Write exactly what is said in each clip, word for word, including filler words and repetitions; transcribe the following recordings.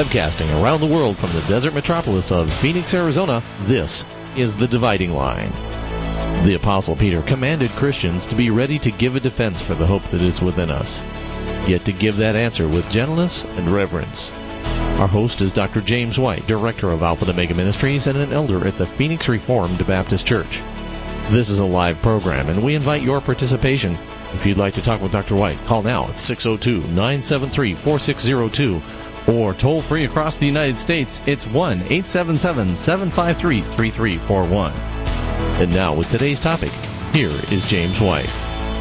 Broadcasting around the world from the desert metropolis of Phoenix, Arizona, this is The Dividing Line. The Apostle Peter commanded Christians to be ready to give a defense for the hope that is within us, yet to give that answer with gentleness and reverence. Our host is Doctor James White, Director of Alpha and Omega Ministries and an elder at the Phoenix Reformed Baptist Church. This is a live program, and we invite your participation. If you'd like to talk with Doctor White, call now at six oh two, nine seven three, four six oh two, or toll free across the United States, it's one eight seven seven, seven five three, three three four one. And now, with today's topic, here is James White.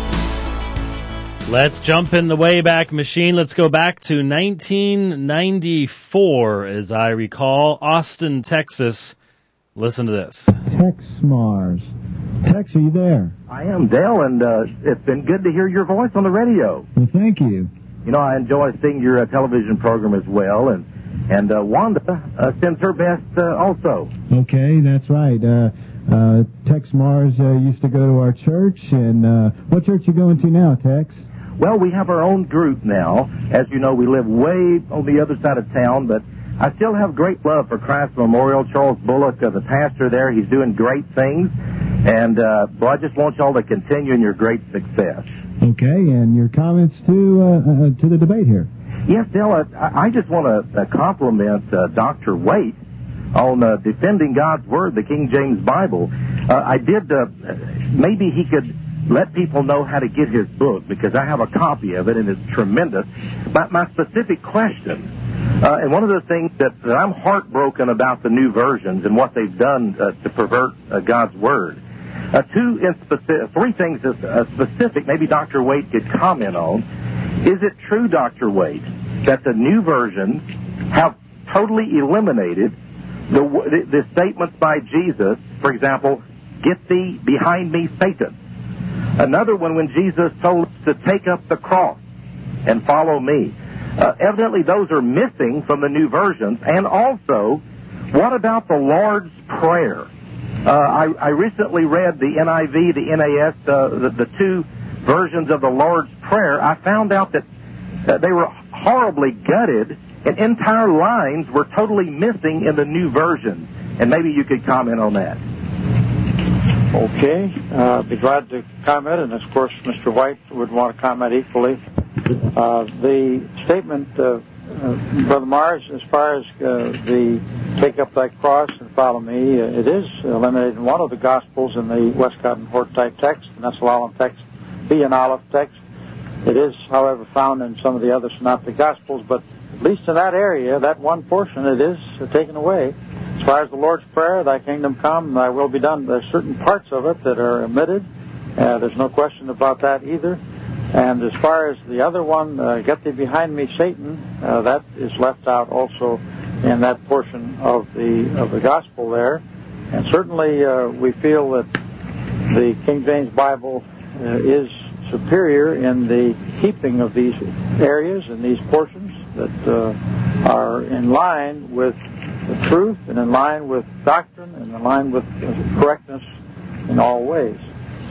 Let's jump in the Wayback Machine. Let's go back to nineteen ninety-four, as I recall, Austin, Texas. Listen to this. Tex Mars. Tex, are you there? I am, Dale, and uh, it's been good to hear your voice on the radio. Well, thank you. You know, I enjoy seeing your uh, television program as well, and and uh, Wanda uh, sends her best uh, also. Okay, that's right. Uh, uh, Tex Mars uh, used to go to our church, and uh, what church are you going to now, Tex? Well, we have our own group now. As you know, we live way on the other side of town, but I still have great love for Christ Memorial. Charles Bullock, uh, the pastor there, he's doing great things. And, uh, well, I just want y'all to continue in your great success. Okay, and your comments to uh, uh, to the debate here. Yes, Dale, I, I just want to uh, compliment uh, Doctor Waite on uh, defending God's Word, the King James Bible. Uh, I did, uh, maybe he could let people know how to get his book, because I have a copy of it, and it's tremendous. But my specific question, uh, and one of the things that, that I'm heartbroken about the new versions and what they've done uh, to pervert uh, God's Word. Uh, two in specific, three things that, uh, specific, maybe Doctor Waite could comment on. Is it true, Doctor Waite, that the new versions have totally eliminated the, the, the statements by Jesus, for example, "Get thee behind me, Satan"? Another one when Jesus told us to take up the cross and follow me. Uh, evidently those are missing from the new versions. And also, what about the Lord's Prayer? Uh, I, I recently read the N I V, the N A S, uh, the, the two versions of the Lord's Prayer. I found out that uh, they were horribly gutted, and entire lines were totally missing in the new version. And maybe you could comment on that. Okay, uh, be glad to comment, and of course Mister White would want to comment equally. Uh, the statement, uh, uh, Brother Mars, as far as uh, the take up thy cross and follow me, uh, it is eliminated in one of the Gospels in the Westcott and Hort type text, and that's the Lallam text, the and Aleph text. It is, however, found in some of the other synoptic Gospels, but at least in that area, that one portion, it is uh, taken away. As far as the Lord's Prayer, thy kingdom come, thy will be done, there's certain parts of it that are omitted. Uh, there's no question about that either. And as far as the other one, uh, get thee behind me, Satan, uh, that is left out also in that portion of the of the gospel there. And certainly uh, we feel that the King James Bible uh, is superior in the keeping of these areas and these portions that uh, are in line with the truth and in line with doctrine and in line with correctness in all ways.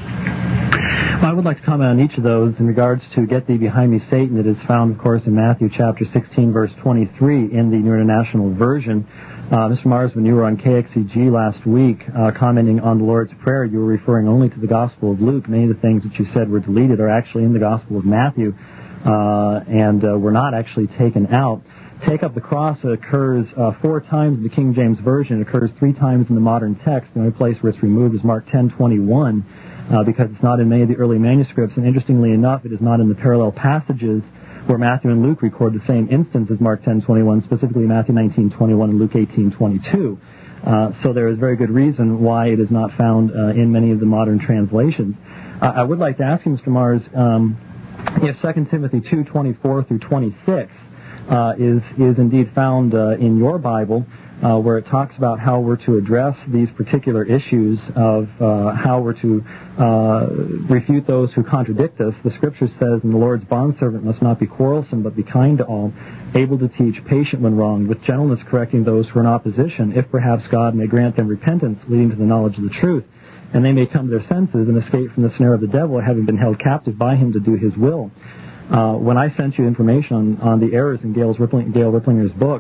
Well, I would like to comment on each of those in regards to "Get thee behind me, Satan." It is found, of course, in Matthew chapter sixteen, verse twenty-three in the New International Version. Uh, Mister Mars, when you were on K X E G last week uh, commenting on the Lord's Prayer, you were referring only to the Gospel of Luke. Many of the things that you said were deleted are actually in the Gospel of Matthew uh, and uh, were not actually taken out. Take up the cross occurs uh, four times in the King James Version. It occurs three times in the modern text. The only place where it's removed is Mark ten twenty-one uh, because it's not in many of the early manuscripts. And interestingly enough, it is not in the parallel passages where Matthew and Luke record the same instance as Mark ten twenty-one, specifically Matthew nineteen twenty-one and Luke eighteen twenty-two. Uh, so there is very good reason why it is not found uh, in many of the modern translations. Uh, I would like to ask you, Mister Mars, um, if Second Timothy two twenty-four through twenty-six Uh, is is indeed found uh, in your Bible, uh, where it talks about how we're to address these particular issues of uh, how we're to uh, refute those who contradict us. The Scripture says, "And the Lord's bondservant must not be quarrelsome, but be kind to all, able to teach, patient when wronged, with gentleness correcting those who are in opposition, if perhaps God may grant them repentance, leading to the knowledge of the truth, and they may come to their senses and escape from the snare of the devil, having been held captive by him to do his will." Uh, when I sent you information on, on the errors in Gail's Rippling, Gail Ripplinger's book,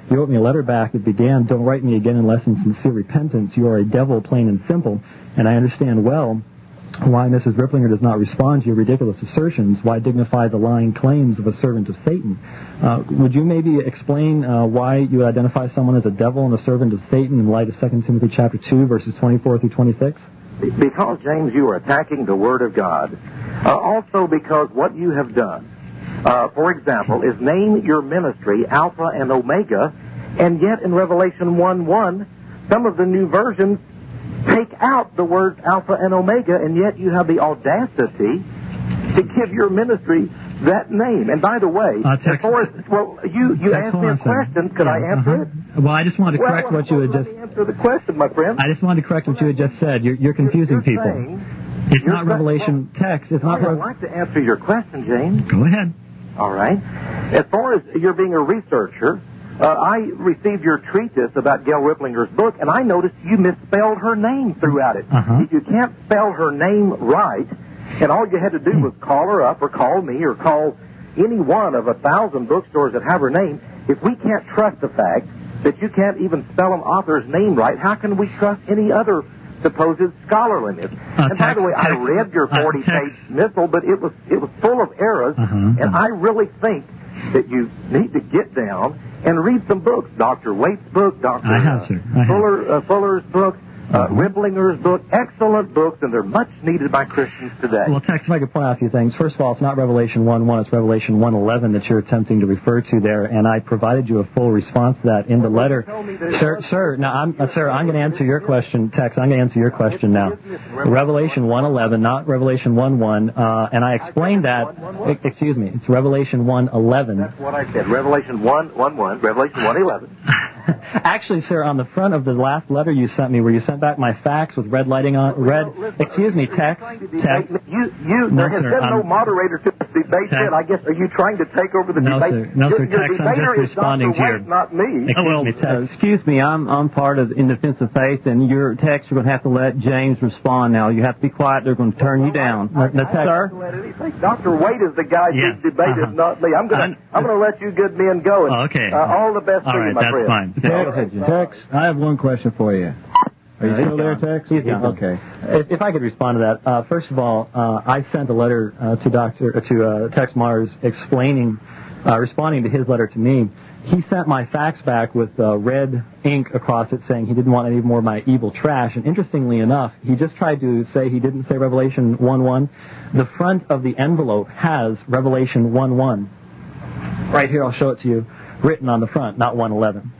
You wrote me a letter back that began, "Don't write me again unless in sincere repentance. You are a devil, plain and simple, and I understand well why Missus Ripplinger does not respond to your ridiculous assertions. Why dignify the lying claims of a servant of Satan?" Uh, would you maybe explain uh, why you would identify someone as a devil and a servant of Satan in light of Second Timothy chapter two, verses twenty-four through twenty-six? Because, James, you are attacking the Word of God. Uh, also because what you have done, uh, for example, is name your ministry Alpha and Omega, and yet in Revelation one one, some of the new versions take out the words Alpha and Omega, and yet you have the audacity to give your ministry that name. And by the way, uh, text, as as, well, you, you text, asked me a question. Could yeah, I answer uh-huh. it? Well, I just wanted to correct well, what you had let just... me answer the question, my friend. I just wanted to correct what you had just said. You're, you're confusing you're people. Saying, it's you're not Revelation well, text. It's not... I'd like to answer your question, James. Go ahead. All right. As far as you're being a researcher, uh, I received your treatise about Gail Ripplinger's book, and I noticed you misspelled her name throughout it. Uh-huh. If you can't spell her name right, and all you had to do was call her up or call me or call any one of a thousand bookstores that have her name, if we can't trust the fact that you can't even spell an author's name right, how can we trust any other supposed scholarliness? Uh, and by text, the way, text, I read your forty-page uh, missal, but it was it was full of errors, uh-huh. and I really think that you need to get down and read some books. Doctor Waite's book, Doctor I have, sir. I have. Fuller, uh, Fuller's book, uh, Ripplinger's book, excellent books, and they're much needed by Christians today. Well, Tex, if I could point out a few things. First of all, it's not Revelation one one, it's Revelation one eleven that you're attempting to refer to there, and I provided you a full response to that in the letter. Sir, sir, now, I'm, uh, sir, I'm going to answer your question, Tex. I'm going to answer your question now. Revelation one eleven, not Revelation one one, uh, and I explained that, excuse me, it's Revelation one eleven. That's what I said, Revelation one eleven, Revelation one eleven. Actually, sir, on the front of the last letter you sent me, where you sent back my fax with red lighting on, red, excuse me, text, text. You, you, no, there has sir, been no I'm, moderator to this debate yet. I guess, are you trying to take over the no, debate? Sir. No, sir, your, text, your I'm just responding to your... not me. Excuse well, me, text. uh, excuse me, I'm, I'm part of In Defense of Faith, and your text, you're going to have to let James respond now. You have to be quiet. They're going to turn you down. The, the text, sir? Doctor Wade is the guy yeah. whose debate uh-huh. is not me. I'm going to I'm going to let you good men go. And, oh, okay. Uh, all the best all to right, you, my that's friend. fine. Tex, Tex, I have one question for you. Are you Uh, still there, gone. Tex? He's gone. Okay. If, if I could respond to that, uh, first of all, uh, I sent a letter uh, to Doctor uh, to uh, Tex Mars explaining, uh, responding to his letter to me. He sent my fax back with uh, red ink across it, saying he didn't want any more of my evil trash. And interestingly enough, he just tried to say he didn't say Revelation one one. The front of the envelope has Revelation one one. Right here, I'll show it to you, written on the front, not one eleven.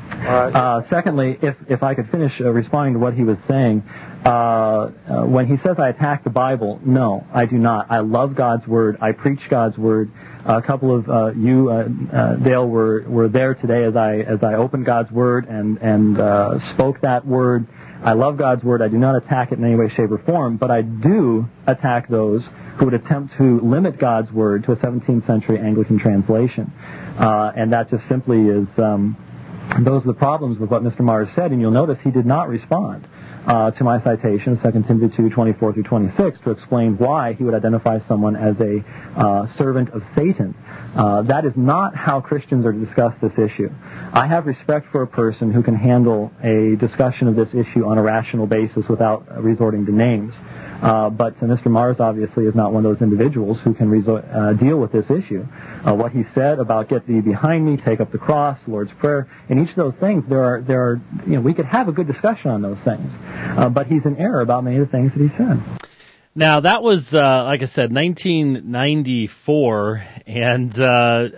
Uh, secondly, if if I could finish uh, responding to what he was saying, uh, uh, when he says I attack the Bible, no, I do not. I love God's Word. I preach God's Word. Uh, a couple of uh, you, uh, uh, Dale, were were there today as I as I opened God's Word and and uh, spoke that Word. I love God's Word. I do not attack it in any way, shape, or form, but I do attack those who would attempt to limit God's Word to a seventeenth century Anglican translation, uh, and that just simply is. Um, Those are the problems with what Mister Mars said, and you'll notice he did not respond uh, to my citation, Second Timothy two, twenty-four through twenty-six, to explain why he would identify someone as a uh, servant of Satan. Uh, that is not how Christians are to discuss this issue. I have respect for a person who can handle a discussion of this issue on a rational basis without resorting to names. Uh, but uh, Mister Mars obviously is not one of those individuals who can resort, uh, deal with this issue. Uh, what he said about get thee behind me, take up the cross, Lord's Prayer, and each of those things, there are, there are, you know, we could have a good discussion on those things. Uh, but he's in error about many of the things that he said. Now, that was, uh, like I said, nineteen ninety-four, and uh,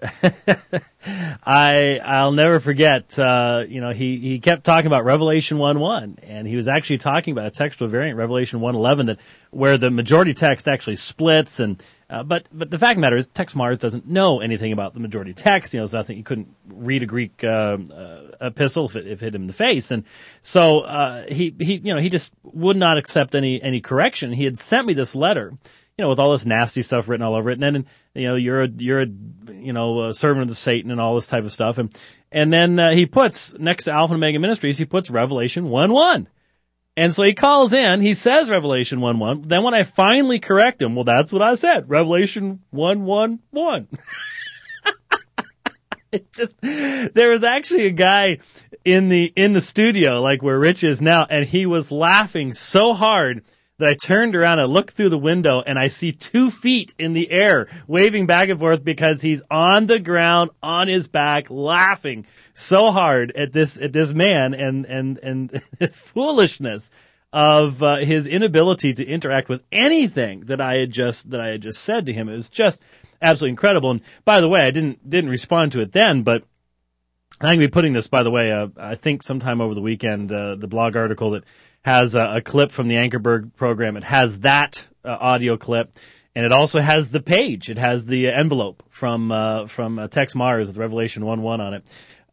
I, I'll never forget, uh, you know, he, he kept talking about Revelation one one, and he was actually talking about a textual variant, Revelation one eleven, that where the majority text actually splits, and uh, but but the fact of the matter is, Tex Mars doesn't know anything about the majority text. You know, there's nothing, he couldn't read a Greek uh, uh, epistle if it, if it hit him in the face, and so uh, he he you know he just would not accept any any correction. He had sent me this letter, you know, with all this nasty stuff written all over it, and then you know you're a you're a you know a servant of Satan and all this type of stuff, and and then uh, he puts next to Alpha and Omega Ministries, he puts Revelation one one. And so he calls in, he says Revelation one one. Then when I finally correct him, well, that's what I said, Revelation one one one. It just, there was actually a guy in the in the studio, like where Rich is now, and he was laughing so hard that I turned around and looked through the window, and I see two feet in the air waving back and forth because he's on the ground on his back laughing so hard at this at this man and and and his foolishness of uh, his inability to interact with anything that I had just that I had just said to him. It was just absolutely incredible. And by the way, I didn't didn't respond to it then, but I'm going to be putting this, by the way, uh, I think sometime over the weekend, uh, the blog article that has a, a clip from the Ankerberg program. It has that uh, audio clip, and it also has the page. It has the envelope from uh, from uh, Tex Mars with Revelation one one on it.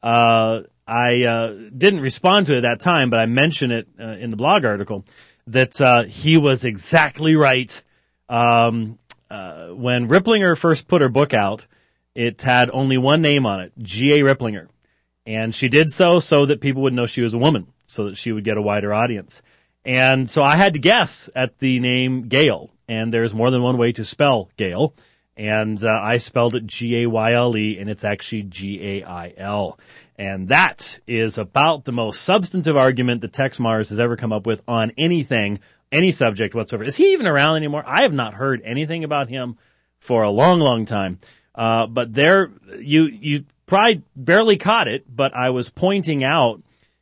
Uh, I uh, didn't respond to it at that time, but I mentioned it uh, in the blog article that uh, he was exactly right. Um, uh, when Ripplinger first put her book out, it had only one name on it, G A Ripplinger. And she did so so that people would know she was a woman, so that she would get a wider audience. And so I had to guess at the name Gail, and there's more than one way to spell Gail. And uh, I spelled it G A Y L E, and it's actually G A I L. And that is about the most substantive argument that Tex Mars has ever come up with on anything, any subject whatsoever. Is he even around anymore? I have not heard anything about him for a long, long time. Uh, but there, you, you probably barely caught it, but I was pointing out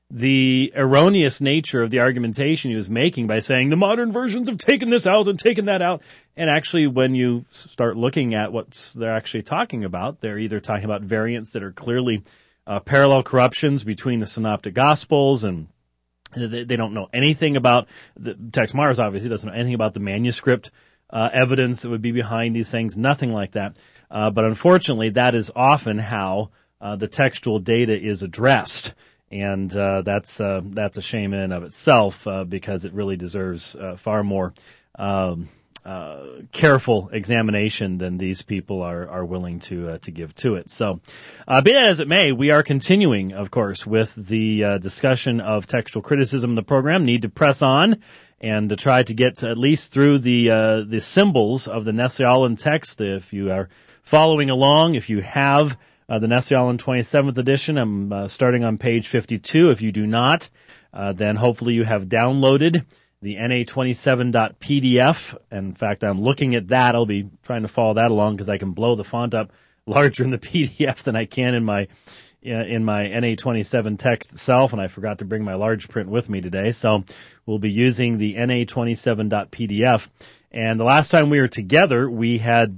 the erroneous nature of the argumentation he was making by saying the modern versions have taken this out and taken that out. And actually, when you start looking at what they're actually talking about, they're either talking about variants that are clearly uh, parallel corruptions between the Synoptic Gospels, and they, they don't know anything about the Tex Mars. Obviously, doesn't know anything about the manuscript uh, evidence that would be behind these things. Nothing like that. Uh, but unfortunately, that is often how uh, the textual data is addressed. And uh, that's uh, that's a shame in and of itself uh, because it really deserves uh, far more um, uh, careful examination than these people are, are willing to uh, to give to it. So, uh, be that as it may, we are continuing, of course, with the uh, discussion of textual criticism in the program. Need to press on and to try to get to at least through the uh, the symbols of the Nestle-Aland text. If you are following along, if you have Uh, the Nestle-Aland twenty-seventh edition. I'm uh, starting on page fifty-two. If you do not, uh, then hopefully you have downloaded the N A twenty-seven dot P D F. In fact, I'm looking at that. I'll be trying to follow that along because I can blow the font up larger in the P D F than I can in my uh, in my N A twenty-seven text itself, and I forgot to bring my large print with me today. So we'll be using the N A twenty-seven dot P D F. And the last time we were together, we had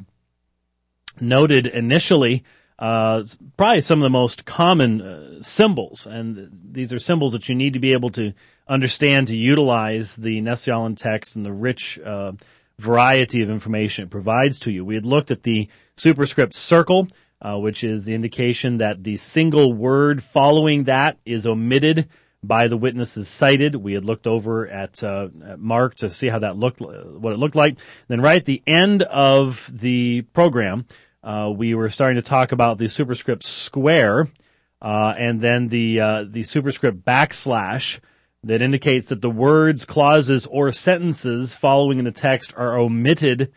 noted initially Uh, probably some of the most common uh, symbols, and these are symbols that you need to be able to understand to utilize the Nestle-Aland text and the rich uh, variety of information it provides to you. We had looked at the superscript circle, uh, which is the indication that the single word following that is omitted by the witnesses cited. We had looked over at, uh, at Mark to see how that looked, what it looked like. Then right at the end of the program, Uh, we were starting to talk about the superscript square, uh, and then the, uh, the superscript backslash that indicates that the words, clauses, or sentences following in the text are omitted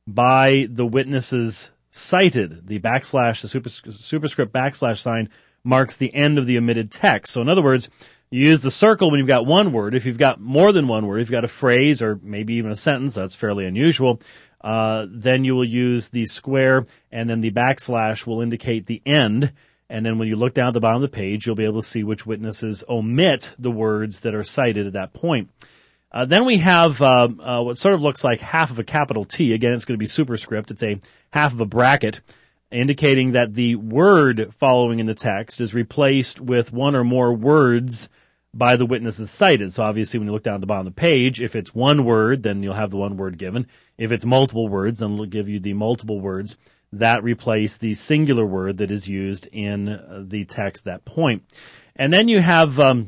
by the witnesses cited. The backslash, the super, superscript backslash sign marks the end of the omitted text. So in other words, you use the circle when you've got one word. If you've got more than one word, if you've got a phrase or maybe even a sentence, that's fairly unusual, Uh, then you will use the square, and then the backslash will indicate the end. And then when you look down at the bottom of the page, you'll be able to see which witnesses omit the words that are cited at that point. Uh, then we have uh, uh, what sort of looks like half of a capital T. Again, it's going to be superscript. It's a half of a bracket, indicating that the word following in the text is replaced with one or more words by the witnesses cited. So obviously when you look down at the bottom of the page, if it's one word, then you'll have the one word given. If it's multiple words, then it'll give you the multiple words that replace the singular word that is used in the text at that point. And then you have, um,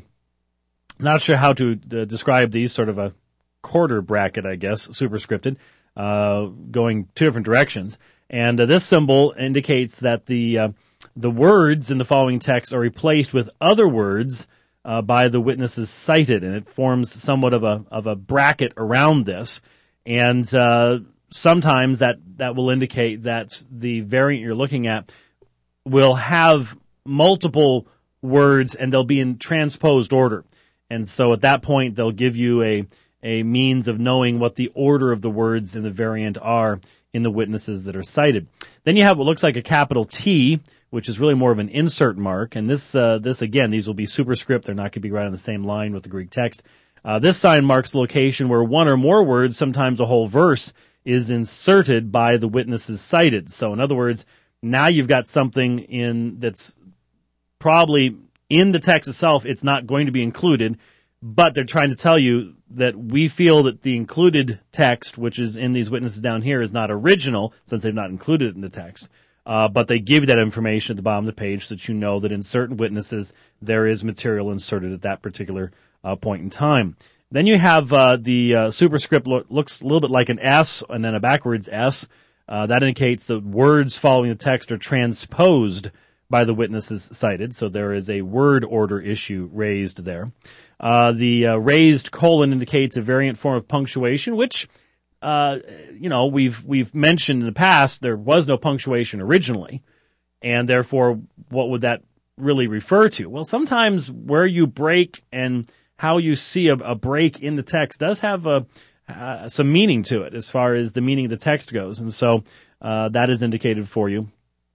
not sure how to uh, describe these, sort of a quarter bracket, I guess, superscripted, uh, going two different directions. And uh, this symbol indicates that the, uh, the words in the following text are replaced with other words Uh, by the witnesses cited, and it forms somewhat of a of a bracket around this. And uh, sometimes that that will indicate that the variant you're looking at will have multiple words, and they'll be in transposed order. And so at that point, they'll give you a, a means of knowing what the order of the words in the variant are in the witnesses that are cited. Then you have what looks like a capital T, which is really more of an insert mark. And this, uh, this again, these will be superscript. They're not going to be right on the same line with the Greek text. Uh, this sign marks the location where one or more words, sometimes a whole verse, is inserted by the witnesses cited. So in other words, now you've got something in that's probably in the text itself. It's not going to be included, but they're trying to tell you that we feel that the included text, which is in these witnesses down here, is not original since they've not included it in the text. Uh, but they give you that information at the bottom of the page so that you know that in certain witnesses there is material inserted at that particular uh, point in time. Then you have uh, the uh, superscript lo- looks a little bit like an S and then a backwards S. Uh, that indicates the words following the text are transposed by the witnesses cited, so there is a word order issue raised there. Uh, the uh, raised colon indicates a variant form of punctuation, which, uh, you know, we've we've mentioned in the past there was no punctuation originally, and therefore, what would that really refer to? Well, sometimes where you break and how you see a, a break in the text does have a uh, some meaning to it as far as the meaning of the text goes, and so uh, that is indicated for you.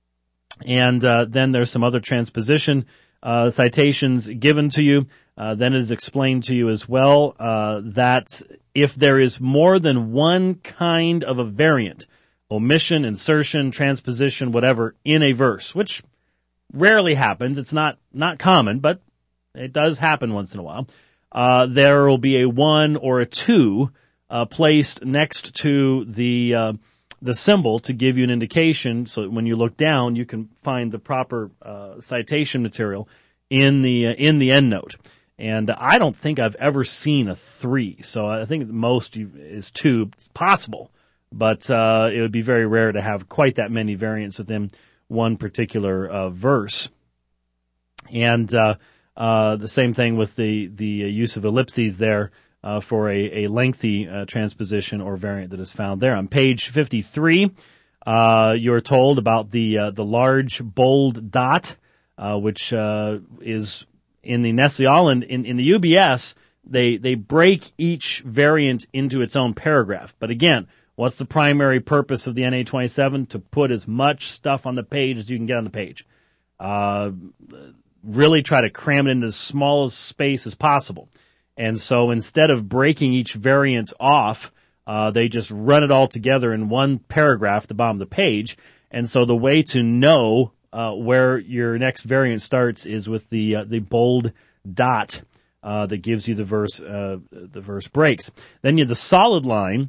And uh, then there's some other transposition uh, citations given to you. Uh, then it is explained to you as well uh, that if there is more than one kind of a variant, omission, insertion, transposition, whatever, in a verse, which rarely happens, it's not not common, but it does happen once in a while, uh, there will be a one or a two uh, placed next to the uh, the symbol to give you an indication, so that when you look down, you can find the proper uh, citation material in the uh, in the endnote. And I don't think I've ever seen a three, so I think the most you, is two. It's possible, but uh, it would be very rare to have quite that many variants within one particular uh, verse. And uh, uh, the same thing with the the use of ellipses there uh, for a, a lengthy uh, transposition or variant that is found there. On page fifty-three, uh, you're told about the uh, the large bold dot, uh, which uh, is in the Nestle-Aland, in, in the U B S, they, they break each variant into its own paragraph. But again, what's the primary purpose of the N A twenty-seven? To put as much stuff on the page as you can get on the page. Uh, really try to cram it into as small a space as possible. And so instead of breaking each variant off, uh, they just run it all together in one paragraph at the bottom of the page. And so the way to know Uh, where your next variant starts is with the uh, the bold dot uh, that gives you the verse uh, the verse breaks. Then you have the solid line.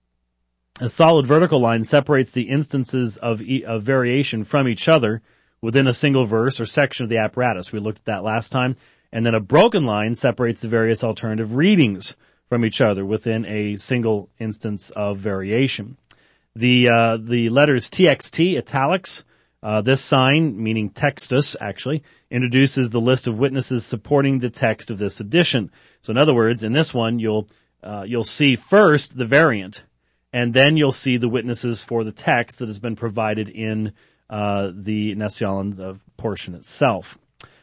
A solid vertical line separates the instances of, e- of variation from each other within a single verse or section of the apparatus. We looked at that last time. And then a broken line separates the various alternative readings from each other within a single instance of variation. The uh, the letters T X T, italics. Uh, this sign, meaning textus, actually, introduces the list of witnesses supporting the text of this edition. So in other words, in this one, you'll uh, you'll see first the variant, and then you'll see the witnesses for the text that has been provided in uh, the Nestle-Aland uh, portion itself.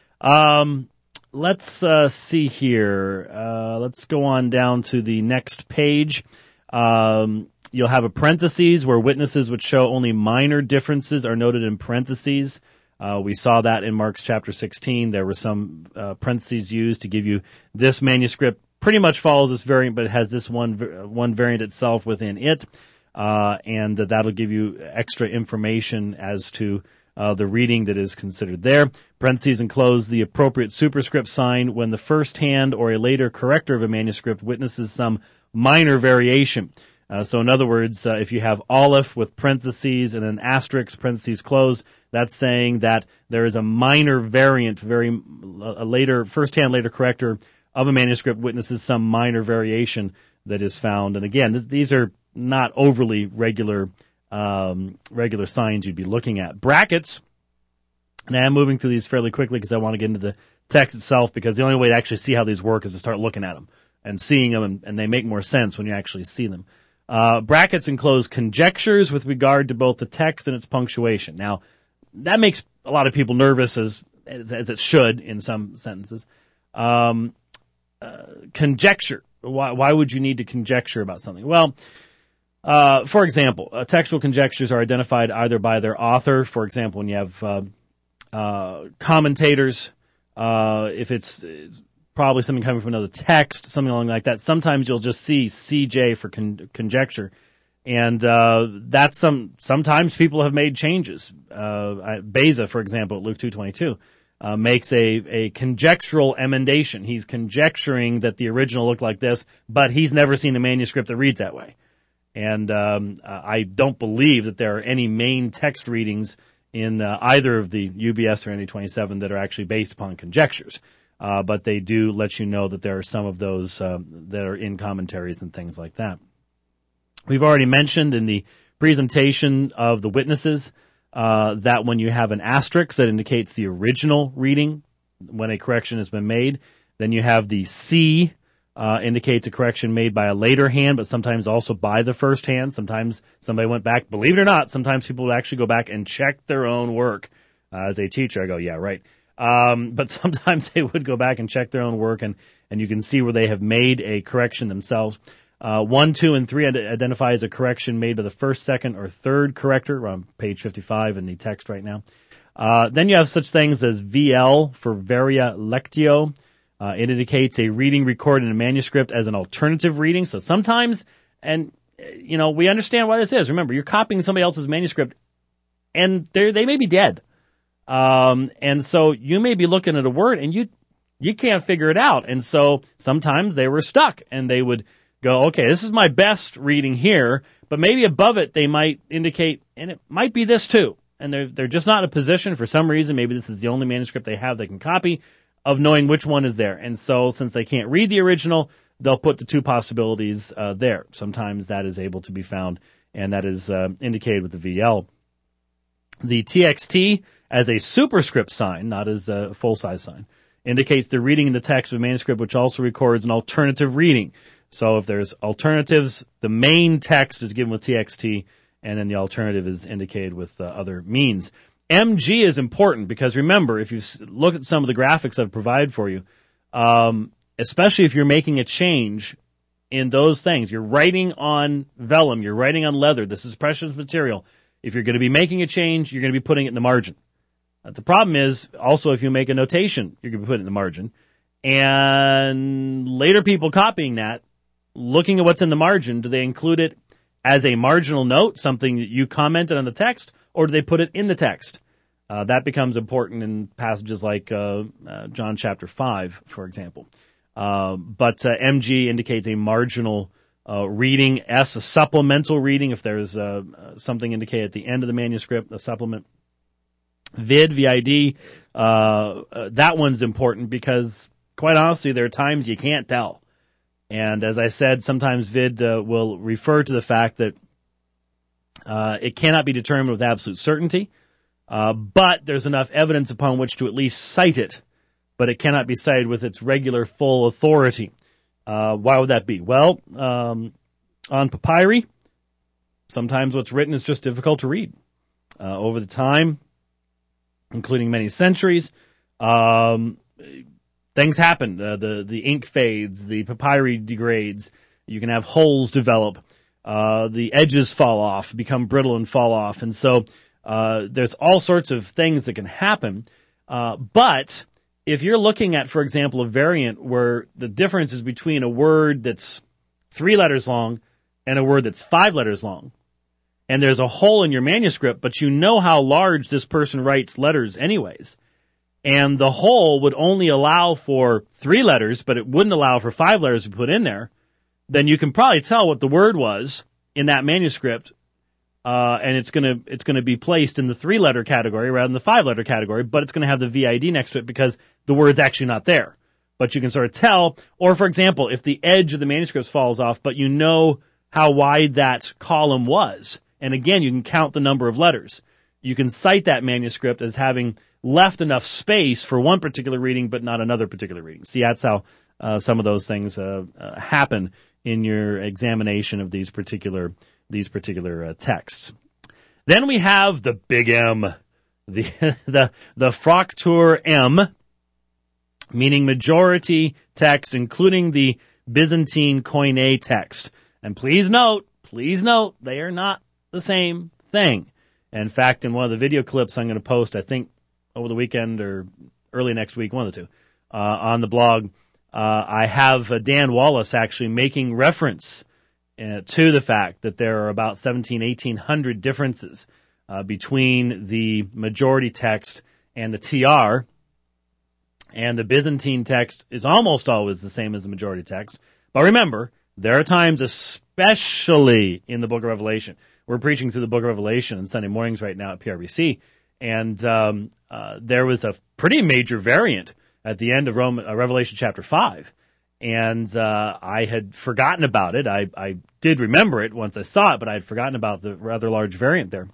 Um, let's uh, see here. Uh, let's go on down to the next page. Um, You'll have a parentheses where witnesses would show only minor differences are noted in parentheses. Uh, we saw that in Mark's chapter sixteen. There were some uh, parentheses used to give you this manuscript pretty much follows this variant, but it has this one one variant itself within it, uh, and that'll give you extra information as to uh, the reading that is considered there. Parentheses enclose the appropriate superscript sign when the first hand or a later corrector of a manuscript witnesses some minor variation. Uh, so in other words, uh, if you have Aleph with parentheses and an asterisk, parentheses closed, that's saying that there is a minor variant, very a later first-hand later corrector of a manuscript witnesses some minor variation that is found. And again, th- these are not overly regular um, regular signs you'd be looking at. Brackets. And I'm moving through these fairly quickly because I want to get into the text itself, because the only way to actually see how these work is to start looking at them and seeing them, and, and they make more sense when you actually see them. Uh, brackets enclose conjectures with regard to both the text and its punctuation. Now, that makes a lot of people nervous as as, as it should in some sentences. Um, uh, conjecture. Why, why would you need to conjecture about something? Well, uh, for example, uh, textual conjectures are identified either by their author. For example, when you have uh, uh, commentators, uh, if it's probably something coming from another text, something along like that. Sometimes you'll just see C J for con- conjecture, and uh, that's some. Sometimes people have made changes. Uh, Beza, for example, at Luke two twenty-two, uh, makes a a conjectural emendation. He's conjecturing that the original looked like this, but he's never seen a manuscript that reads that way. And um, I don't believe that there are any main text readings in uh, either of the U B S or N A twenty-seven that are actually based upon conjectures. Uh, but they do let you know that there are some of those uh, that are in commentaries and things like that. We've already mentioned in the presentation of the witnesses uh, that when you have an asterisk that indicates the original reading, when a correction has been made, then you have the C uh, indicates a correction made by a later hand, but sometimes also by the first hand. Sometimes somebody went back. Believe it or not, sometimes people would actually go back and check their own work. Uh, as a teacher, I go, yeah, right. Um, but sometimes they would go back and check their own work, and, and you can see where they have made a correction themselves. Uh, one, two, and three identify as a correction made by the first, second, or third corrector. We're on page fifty-five in the text right now. Uh, then you have such things as V L for Varia Lectio. Uh, it indicates a reading recorded in a manuscript as an alternative reading. So sometimes, and, you know, we understand why this is. Remember, you're copying somebody else's manuscript, and they they may be dead. Um, and so you may be looking at a word and you, you can't figure it out. And so sometimes they were stuck and they would go, okay, this is my best reading here, but maybe above it they might indicate, and it might be this too. And they're, they're just not in a position for some reason, maybe this is the only manuscript they have they can copy, of knowing which one is there. And so since they can't read the original, they'll put the two possibilities, uh, there. Sometimes that is able to be found, and that is, uh, indicated with the V L. The T X T, as a superscript sign, not as a full-size sign, indicates the reading in the text of a manuscript which also records an alternative reading. So if there's alternatives, the main text is given with T X T, and then the alternative is indicated with uh, other means. M G is important because, remember, if you look at some of the graphics I've provided for you, um, especially if you're making a change in those things, you're writing on vellum, you're writing on leather, this is precious material. If you're going to be making a change, you're going to be putting it in the margin. Uh, the problem is, also, if you make a notation, you're going to be putting it in the margin. And later people copying that, looking at what's in the margin, do they include it as a marginal note, something that you commented on the text, or do they put it in the text? Uh, that becomes important in passages like uh, uh, John chapter five, for example. Uh, but uh, M G indicates a marginal Uh, reading. S, a supplemental reading, if there's uh, something indicated at the end of the manuscript, a supplement. Vid, V I D, uh, uh, that one's important because, quite honestly, there are times you can't tell. And as I said, sometimes vid uh, will refer to the fact that uh, it cannot be determined with absolute certainty, uh, but there's enough evidence upon which to at least cite it, but it cannot be cited with its regular full authority. Uh, why would that be? Well, um, on papyri, sometimes what's written is just difficult to read. Uh, over the time, including many centuries, um, things happen. Uh, the, the ink fades, the papyri degrades, you can have holes develop, uh, the edges fall off, become brittle and fall off. And so, uh, there's all sorts of things that can happen. Uh, but, if you're looking at, for example, a variant where the difference is between a word that's three letters long and a word that's five letters long, and there's a hole in your manuscript, but you know how large this person writes letters anyways, and the hole would only allow for three letters, but it wouldn't allow for five letters to be put in there, then you can probably tell what the word was in that manuscript, Uh, and it's gonna, it's gonna be placed in the three letter category rather than the five letter category, but it's gonna have the V I D next to it because the word's actually not there. But you can sort of tell, or for example, if the edge of the manuscript falls off, but you know how wide that column was, and again, you can count the number of letters. You can cite that manuscript as having left enough space for one particular reading, but not another particular reading. See, that's how, uh, some of those things, uh, uh happen in your examination of these particular these particular uh, texts. Then we have the big M. the the the Fraktur M, meaning majority text, including the Byzantine Koine text. And please note, please note, they are not the same thing. In fact, in one of the video clips I'm going to post, I think over the weekend or early next week, one of the two, uh, on the blog, uh, I have uh, Dan Wallace actually making reference uh, to the fact that there are about seventeen, eighteen hundred differences uh, between the majority text and the T R, and the Byzantine text is almost always the same as the majority text. But remember, there are times, especially in the book of Revelation, we're preaching through the book of Revelation on Sunday mornings right now at P R B C, and um, uh, there was a pretty major variant at the end of Rome, uh, Revelation chapter five, and uh, I had forgotten about it. I, I did remember it once I saw it, but I had forgotten about the rather large variant there.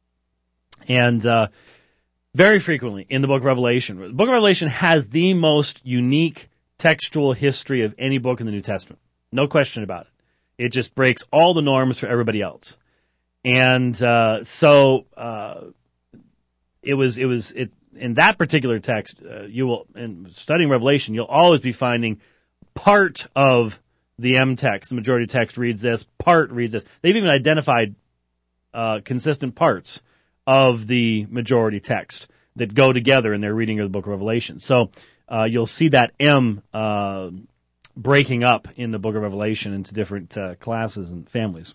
And uh, very frequently in the book of Revelation, the book of Revelation has the most unique textual history of any book in the New Testament. No question about it. It just breaks all the norms for everybody else. And uh, so uh, it was it was it in that particular text. Uh, you will in studying Revelation, you'll always be finding part of the M text, the majority text reads this, part reads this. They've even identified uh, consistent parts of the majority text that go together in their reading of the book of Revelation. So uh, you'll see that M uh, breaking up in the book of Revelation into different uh, classes and families.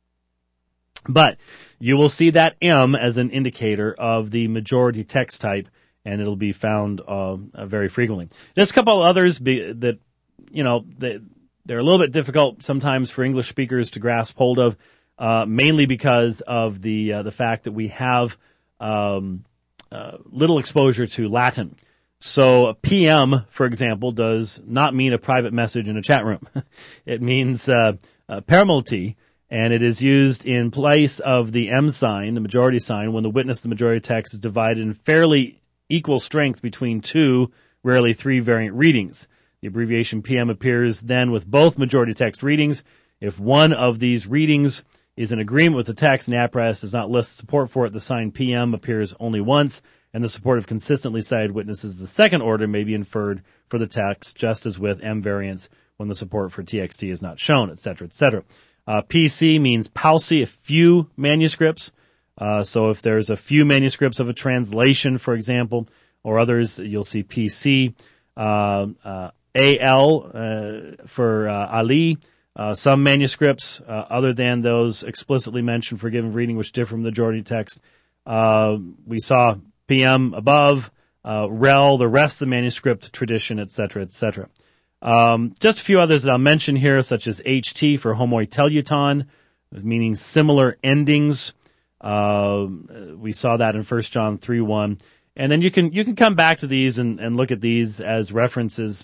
But you will see that M as an indicator of the majority text type, and it'll be found uh, uh, very frequently. Just a couple of others be, that, you know, they, they're a little bit difficult sometimes for English speakers to grasp hold of, uh, mainly because of the uh, the fact that we have um, uh, little exposure to Latin. So P M, for example, does not mean a private message in a chat room. It means uh, uh, paramalty. And it is used in place of the M sign, the majority sign, when the witness of the majority text is divided in fairly equal strength between two, rarely three variant readings. The abbreviation P M appears then with both majority text readings. If one of these readings is in agreement with the text and the apparatus does not list support for it, the sign P M appears only once, and the support of consistently cited witnesses of the second order may be inferred for the text, just as with M variants when the support for T X T is not shown, et cetera, et cetera. Uh, P C means palsy, a few manuscripts. Uh, so if there's a few manuscripts of a translation, for example, or others, you'll see P C. Uh, uh, A L uh, for uh, Ali. Uh, some manuscripts, uh, other than those explicitly mentioned for given reading, which differ from the majority text. Uh, we saw P M above, uh, Rel, the rest of the manuscript tradition, et cetera, et cetera. Um, just a few others that I'll mention here, such as H T for homoteleuton, meaning similar endings. Uh, we saw that in First John three one. And then you can you can come back to these and, and look at these as references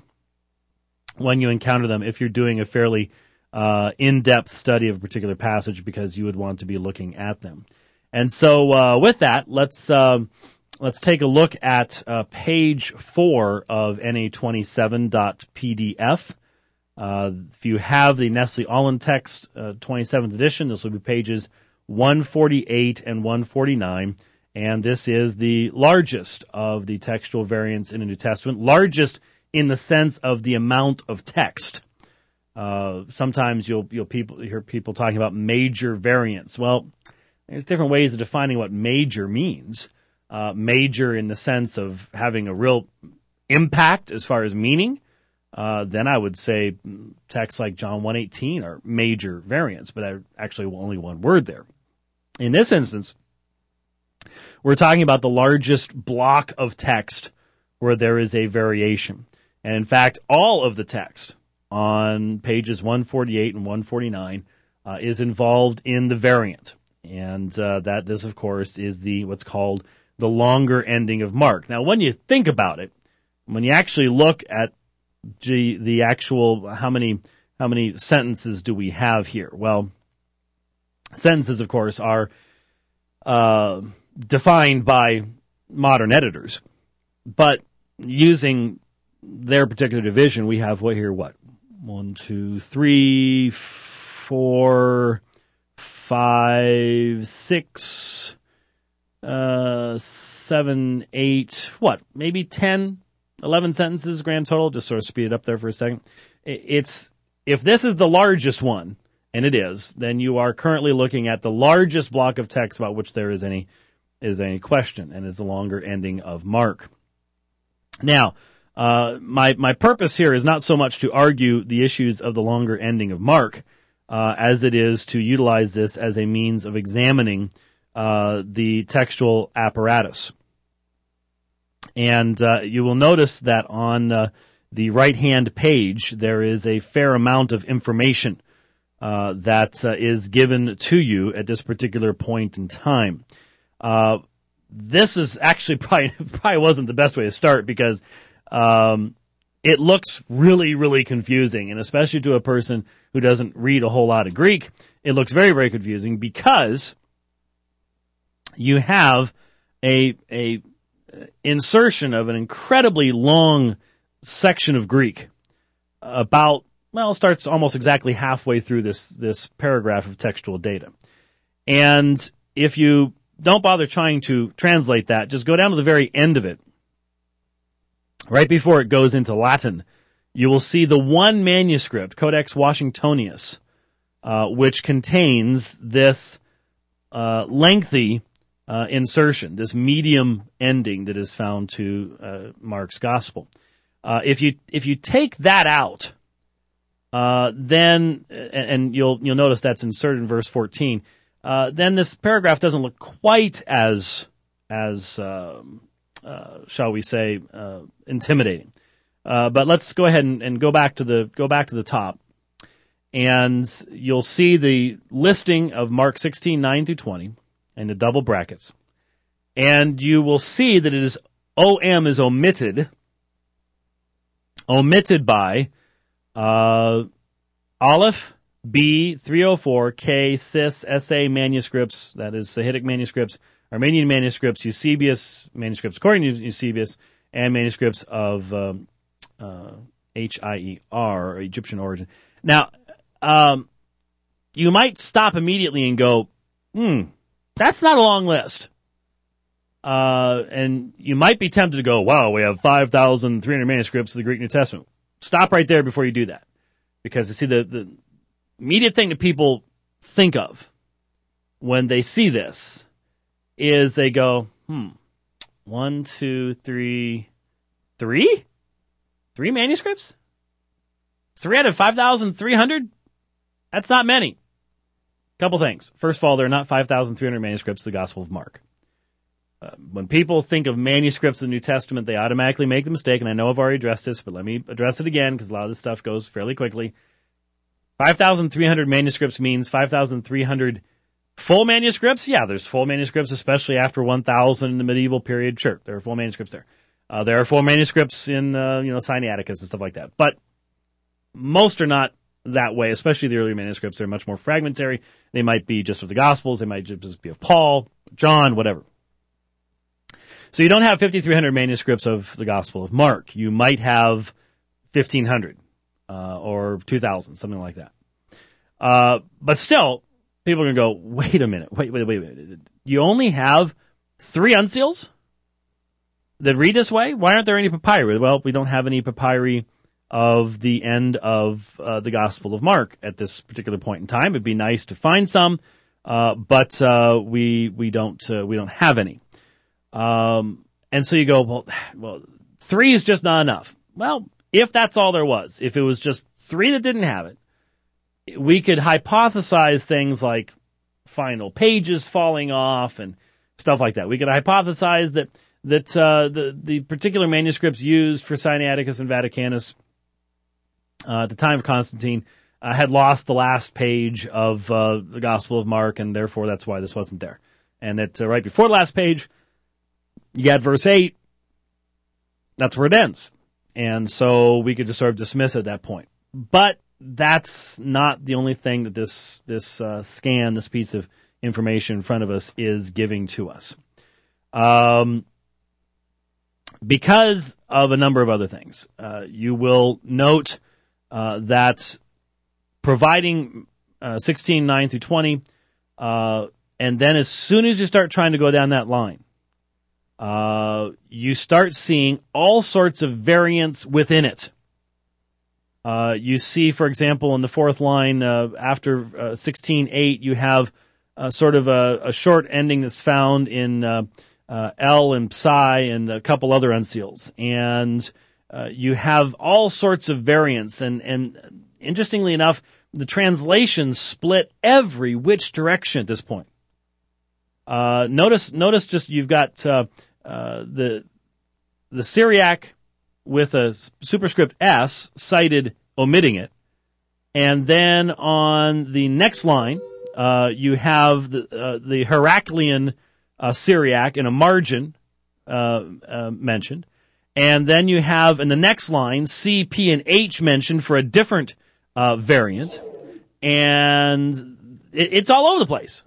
when you encounter them if you're doing a fairly uh, in-depth study of a particular passage, because you would want to be looking at them. And so uh, with that, let's... Uh, Let's take a look at uh, page four of N A twenty-seven dot P D F. Uh, if you have the Nestle Aland text uh, twenty-seventh edition, this will be pages one forty-eight and one forty-nine. And this is the largest of the textual variants in the New Testament, largest in the sense of the amount of text. Uh, sometimes you'll, you'll people, hear people talking about major variants. Well, there's different ways of defining what major means. Uh, major in the sense of having a real impact as far as meaning, uh, then I would say texts like John one eighteen are major variants, but I actually only one word there. In this instance, we're talking about the largest block of text where there is a variation. And in fact, all of the text on pages one forty-eight and one forty-nine uh, is involved in the variant. And uh, that this, of course, is the what's called the longer ending of Mark. Now, when you think about it, when you actually look at gee, the actual how many how many sentences do we have here? Well, sentences, of course, are uh, defined by modern editors, but using their particular division, we have what here? What one, two, three, four, five, six. uh, seven, eight, what, maybe ten, eleven sentences grand total. Just sort of speed it up there for a second. It's, if this is the largest one, and it is, then you are currently looking at the largest block of text about which there is any is any question, and is the longer ending of Mark. Now, uh, my my purpose here is not so much to argue the issues of the longer ending of Mark, uh, as it is to utilize this as a means of examining uh, the textual apparatus. And uh, you will notice that on uh, the right-hand page there is a fair amount of information uh, that uh, is given to you at this particular point in time. Uh, this is actually probably, probably wasn't the best way to start, because um, it looks really, really confusing, and especially to a person who doesn't read a whole lot of Greek, it looks very, very confusing, because you have a a insertion of an incredibly long section of Greek about, well, it starts almost exactly halfway through this this paragraph of textual data. And if you don't bother trying to translate that, just go down to the very end of it. Right before it goes into Latin, you will see the one manuscript, Codex Washingtonius, uh, which contains this uh, lengthy uh, insertion, this medium ending that is found to uh, Mark's Gospel. Uh, if you if you take that out, uh, then and, and you'll you'll notice that's inserted in verse fourteen. Uh, then this paragraph doesn't look quite as as um, uh, shall we say uh, intimidating. Uh, but let's go ahead and, and go back to the go back to the top, and you'll see the listing of Mark sixteen nine through twenty in the double brackets, and you will see that it is O M is omitted, omitted by uh, Aleph, B, three oh four, K, Cis, S A manuscripts, that is Sahidic manuscripts, Armenian manuscripts, Eusebius manuscripts according to Eusebius, and manuscripts of um, uh, H I E R, or Egyptian origin. Now, um, you might stop immediately and go, hmm, that's not a long list. Uh, and you might be tempted to go, wow, we have five thousand three hundred manuscripts of the Greek New Testament. Stop right there before you do that. Because, you see, the, the immediate thing that people think of when they see this is they go, hmm, one, two, three, three? Three manuscripts? Three out of five thousand three hundred? That's not many. Couple things. First of all, there are not five thousand three hundred manuscripts of the Gospel of Mark. Uh, when people think of manuscripts of the New Testament, they automatically make the mistake, and I know I've already addressed this, but let me address it again, because a lot of this stuff goes fairly quickly. five thousand three hundred manuscripts means five thousand three hundred full manuscripts. Yeah, there's full manuscripts, especially after one thousand in the medieval period. Sure, there are full manuscripts there. Uh, there are full manuscripts in, uh, you know, Sinaiticus and stuff like that. But most are not that way, especially the earlier manuscripts. They're much more fragmentary. They might be just of the Gospels. They might just be of Paul, John, whatever. So you don't have fifty-three hundred manuscripts of the Gospel of Mark. You might have fifteen hundred uh, or two thousand, something like that. Uh, but still, people are going to go, wait a minute, wait, wait, wait, wait. You only have three uncials that read this way? Why aren't there any papyri? Well, we don't have any papyri of the end of uh, the Gospel of Mark at this particular point in time. It'd be nice to find some, uh, but uh, we we don't uh, we don't have any. Um, and so you go, well, well, three is just not enough. Well, if that's all there was, if it was just three that didn't have it, we could hypothesize things like final pages falling off and stuff like that. We could hypothesize that that uh, the the particular manuscripts used for Sinaiticus and Vaticanus uh, at the time of Constantine uh, had lost the last page of uh, the Gospel of Mark, and therefore that's why this wasn't there. And that uh, right before the last page, you got verse eight. That's where it ends. And so we could just sort of dismiss it at that point. But that's not the only thing that this this uh, scan, this piece of information in front of us is giving to us. Um, because of a number of other things. Uh, you will note uh, that providing uh, sixteen nine through twenty uh, And then as soon as you start trying to go down that line, uh, you start seeing all sorts of variants within it. Uh, you see, for example, in the fourth line, uh, after uh, sixteen eight, you have uh, sort of a, a short ending that's found in uh, uh, L and Psi and a couple other unseals. And uh, you have all sorts of variants. And, and interestingly enough, the translations split every which direction at this point. Uh, notice, notice just you've got uh, uh, the the Syriac with a superscript S cited omitting it, and then on the next line uh, you have the uh, the Heraclean uh, Syriac in a margin uh, uh, mentioned, and then you have in the next line C, P, and H mentioned for a different uh, variant, and it, it's all over the place.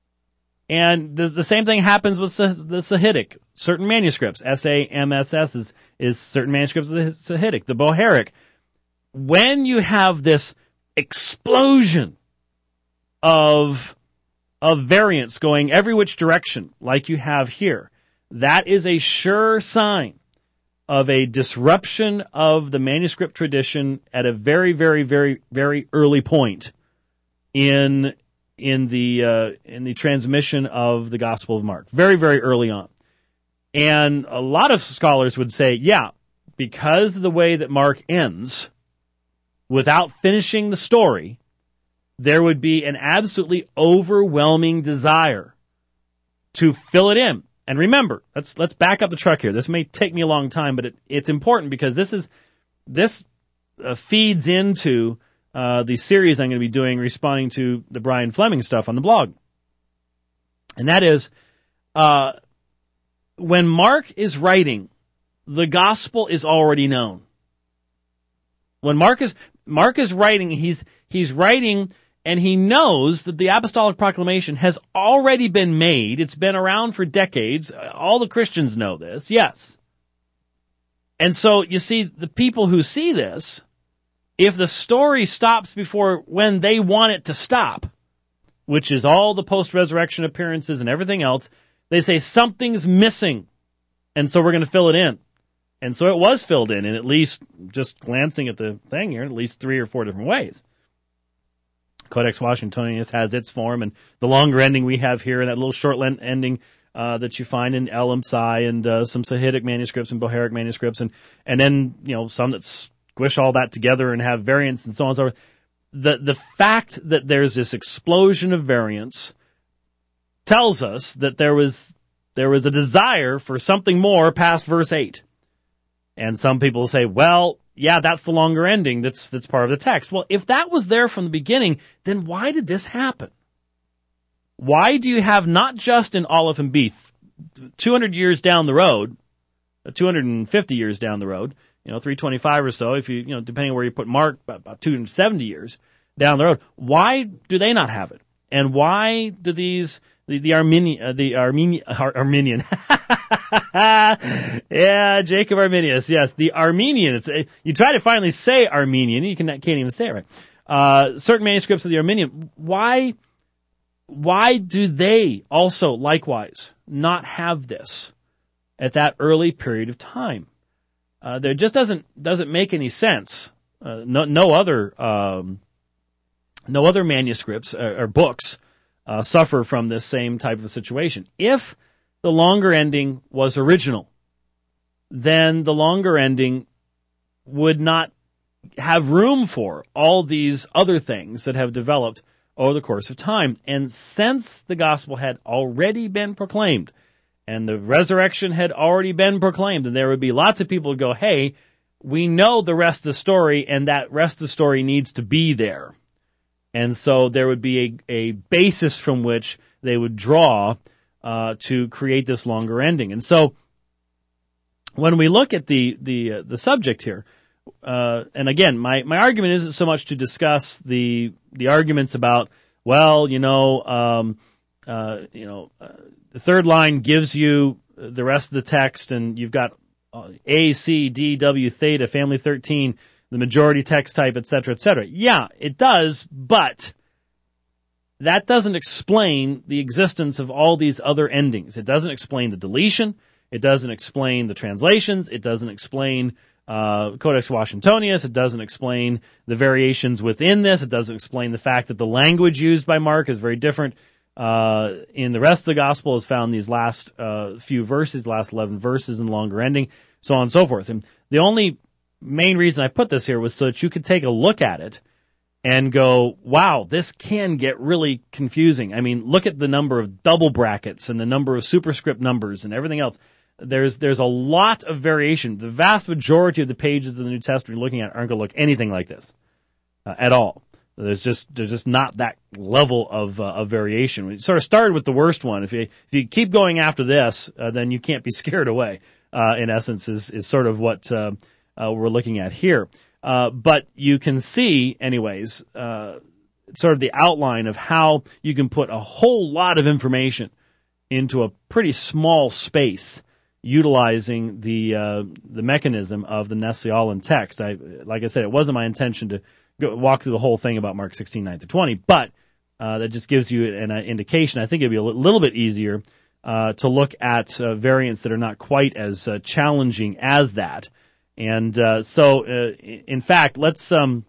And the, the same thing happens with the Sahidic. Certain manuscripts, S A M S S is, is certain manuscripts of the Sahidic. The Bohairic. When you have this explosion of, of variants going every which direction, like you have here, that is a sure sign of a disruption of the manuscript tradition at a very, very, very, very early point in in the uh, in the transmission of the Gospel of Mark, very, very early on. And a lot of scholars would say, yeah, because of the way that Mark ends, without finishing the story, there would be an absolutely overwhelming desire to fill it in. And remember, let's let's back up the truck here. This may take me a long time, but it, it's important because this is this uh, feeds into Uh, the series I'm going to be doing responding to the Brian Fleming stuff on the blog. And that is, uh, when Mark is writing, the gospel is already known. When Mark is, Mark is writing, he's, he's writing and he knows that the apostolic proclamation has already been made. It's been around for decades. All the Christians know this, yes. And so, you see, the people who see this, if the story stops before when they want it to stop, which is all the post-resurrection appearances and everything else, they say something's missing, and so we're going to fill it in. And so it was filled in, in at least, just glancing at the thing here, at least three or four different ways. Codex Washingtonianus has its form, and the longer ending we have here, and that little short ending uh, that you find in El and Psi, and uh, some Sahidic manuscripts and Bohairic manuscripts, and, and then, you know, some that's squish all that together and have variants and so on and so forth. The, the fact that there's this explosion of variants tells us that there was, there was a desire for something more past verse eight. And some people say, well, yeah, that's the longer ending. That's, that's part of the text. Well, if that was there from the beginning, then why did this happen? Why do you have not just in Aleph and Beth, two hundred years down the road, two hundred fifty years down the road, you know, three twenty-five or so, if you, you know, depending on where you put Mark, about, about two hundred seventy years down the road. Why do they not have it? And why do these, the, the Armenian, uh, the Armenian, Ar- Armenian, yeah, Jacob Arminius, yes, the Armenian, it's, uh, you try to finally say Armenian, you can, can't even say it right. Uh, certain manuscripts of the Armenian, why, why do they also likewise not have this at that early period of time? Uh, there just doesn't doesn't make any sense. Uh, no, no other um, no other manuscripts or, or books uh, suffer from this same type of situation. If the longer ending was original, then the longer ending would not have room for all these other things that have developed over the course of time. And since the gospel had already been proclaimed, and the resurrection had already been proclaimed, and there would be lots of people who go, hey, we know the rest of the story, and that rest of the story needs to be there. And so there would be a, a basis from which they would draw uh, to create this longer ending. And so when we look at the the uh, the subject here, uh, and again, my, my argument isn't so much to discuss the the arguments about, well, you know, um, uh, you know, uh, the third line gives you the rest of the text, and you've got A, C, D, W, theta, family thirteen, the majority text type, et cetera, et cetera. Yeah, it does, but that doesn't explain the existence of all these other endings. It doesn't explain the deletion. It doesn't explain the translations. It doesn't explain uh, Codex Washingtonianus. It doesn't explain the variations within this. It doesn't explain the fact that the language used by Mark is very different uh, in the rest of the gospel, as found in these last uh, few verses, last eleven verses and longer ending, so on and so forth. And the only main reason I put this here was so that you could take a look at it and go, wow, this can get really confusing. I mean, look at the number of double brackets and the number of superscript numbers and everything else. There's there's a lot of variation. The vast majority of the pages of the New Testament you're looking at aren't going to look anything like this uh, at all. There's just there's just not that level of uh, of variation. We sort of started with the worst one. If you if you keep going after this, uh, then you can't be scared away. Uh, in essence, is is sort of what uh, uh, we're looking at here. Uh, but you can see, anyways, uh, sort of the outline of how you can put a whole lot of information into a pretty small space, utilizing the uh, the mechanism of the Nestle-Aland text. I, like I said, it wasn't my intention to go walk through the whole thing about Mark sixteen, nine through twenty, but uh, that just gives you an uh, indication. I think it'd be a l- little bit easier uh, to look at uh, variants that are not quite as uh, challenging as that. And uh, so, uh, in fact, let's um,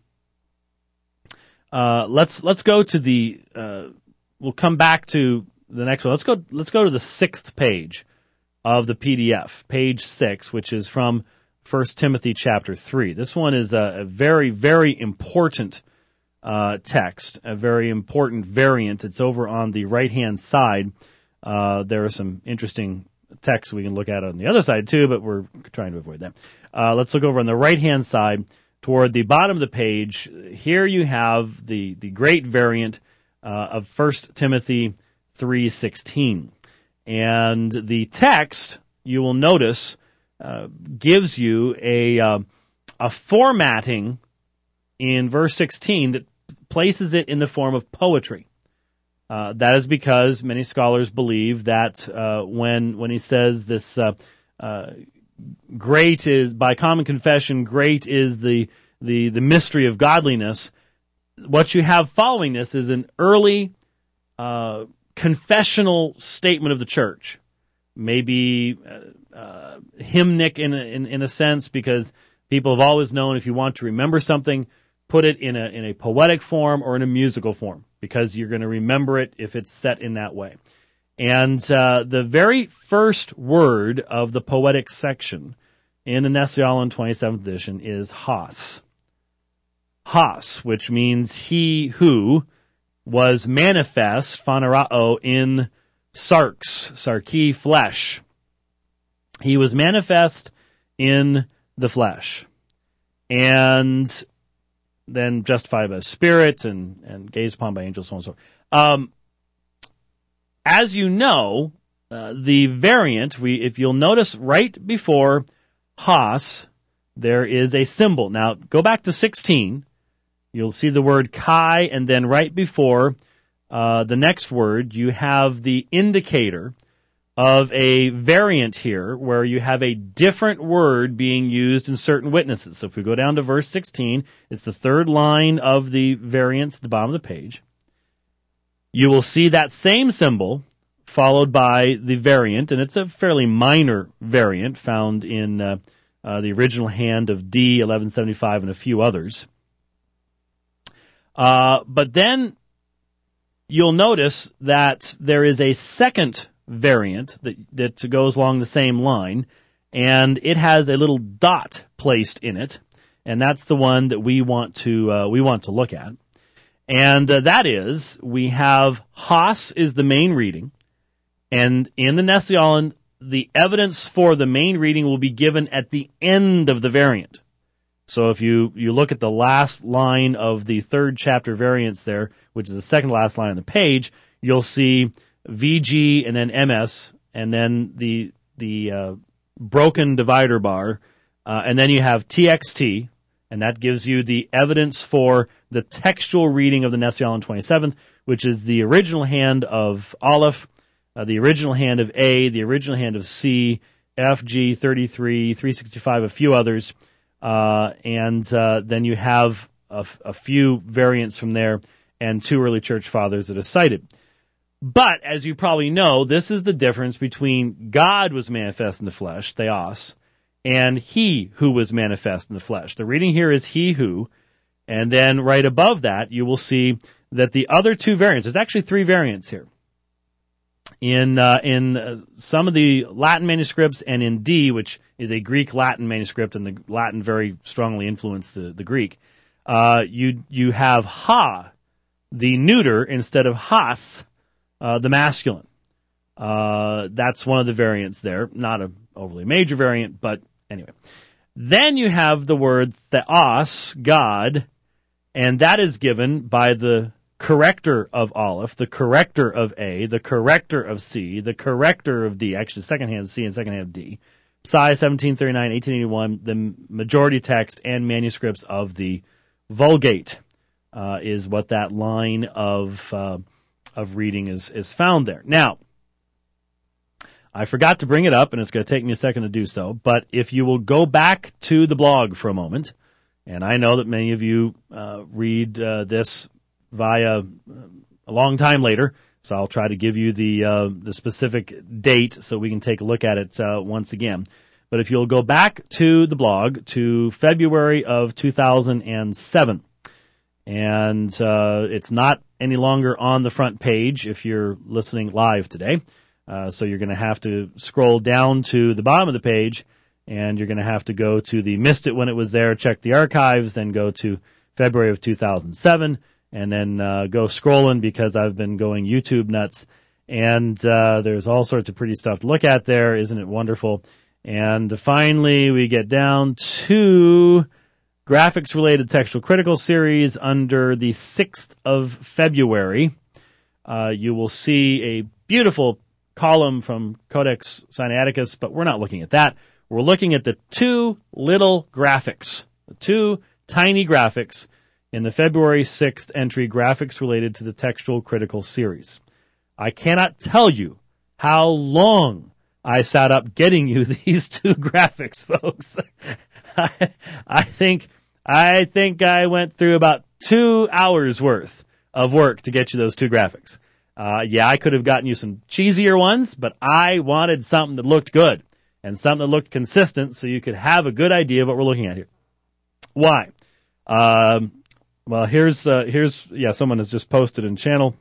uh, let's let's go to the. Uh, we'll come back to the next one. Let's go. Let's go to the sixth page of the P D F, page six, which is from First Timothy chapter three. This one is a, a very, very important uh, text, a very important variant. It's over on the right-hand side. Uh, there are some interesting texts we can look at on the other side too, but we're trying to avoid that. Uh, let's look over on the right-hand side toward the bottom of the page. Here you have the, the great variant uh, of First Timothy three sixteen. And the text, you will notice, uh, gives you a uh, a formatting in verse sixteen that places it in the form of poetry. Uh, that is because many scholars believe that uh, when when he says this, uh, uh, great is, by common confession, great is the, the, the mystery of godliness, what you have following this is an early uh, confessional statement of the church. Maybe uh, uh, hymnic in a, in, in a sense, because people have always known if you want to remember something, put it in a in a poetic form or in a musical form, because you're going to remember it if it's set in that way. And uh, the very first word of the poetic section in the Nestle-Aland twenty-seventh edition is hos. Hos, which means he who was manifest, phanerao, in sarx, sarki, flesh. He was manifest in the flesh. And then justified by the Spirit and, and gazed upon by angels, so on and so forth. Um, as you know, uh, the variant, we, if you'll notice right before hos, there is a symbol. Now, go back to sixteen. You'll see the word chi, and then right before uh, the next word, you have the indicator of a variant here where you have a different word being used in certain witnesses. So if we go down to verse sixteen, it's the third line of the variants at the bottom of the page. You will see that same symbol followed by the variant, and it's a fairly minor variant found in uh, uh, the original hand of D eleven seventy-five and a few others. Uh, but then you'll notice that there is a second variant that, that goes along the same line, and it has a little dot placed in it, and that's the one that we want to uh, we want to look at. And uh, that is, we have hos is the main reading, and in the Nestle-Aland, the evidence for the main reading will be given at the end of the variant. So if you, you look at the last line of the third chapter variants there, which is the second last line on the page, you'll see V G and then M S, and then the the uh, broken divider bar, uh, and then you have T X T, and that gives you the evidence for the textual reading of the Nestle-Aland twenty-seventh, which is the original hand of Aleph, uh, the original hand of A, the original hand of C, F, G, thirty-three, three sixty-five, a few others, uh, and uh, then you have a, a few variants from there. and two early church fathers that are cited. But, as you probably know, this is the difference between God was manifest in the flesh, theos, and he who was manifest in the flesh. The reading here is he who, and then right above that, you will see that the other two variants, there's actually three variants here. In uh, in uh, some of the Latin manuscripts and in D, which is a Greek-Latin manuscript, and the Latin very strongly influenced the, the Greek, uh, you you have ha, the neuter, instead of has, uh, the masculine. Uh, that's one of the variants there. Not an overly major variant, but anyway. Then you have the word theos, God, and that is given by the corrector of Aleph, the corrector of A, the corrector of C, the corrector of D, actually second hand of C and second hand of D. Psi seventeen thirty-nine, eighteen eighty-one, the majority text and manuscripts of the Vulgate uh, is what that line of uh, of reading is, is found there. Now, I forgot to bring it up, and it's going to take me a second to do so, but if you will go back to the blog for a moment, and I know that many of you uh, read uh, this via a long time later, so I'll try to give you the uh, the specific date so we can take a look at it uh, once again. But if you'll go back to the blog to February of two thousand seven, and uh, it's not any longer on the front page if you're listening live today, uh, so you're going to have to scroll down to the bottom of the page, and you're going to have to go to the missed it when it was there, check the archives, then go to February of two thousand seven, and then uh, go scrolling because I've been going YouTube nuts, and uh, there's all sorts of pretty stuff to look at there. Isn't it wonderful? And finally, we get down to graphics-related textual critical series under the sixth of February. Uh, you will see a beautiful column from Codex Sinaiticus, but we're not looking at that. We're looking at the two little graphics, the two tiny graphics in the February sixth entry, graphics related to the textual critical series. I cannot tell you how long I sat up getting you these two graphics, folks. I, I think I think I went through about two hours worth of work to get you those two graphics. Uh, yeah, I could have gotten you some cheesier ones, but I wanted something that looked good and something that looked consistent so you could have a good idea of what we're looking at here. Why? Um, well, here's, uh, here's, yeah, someone has just posted in channel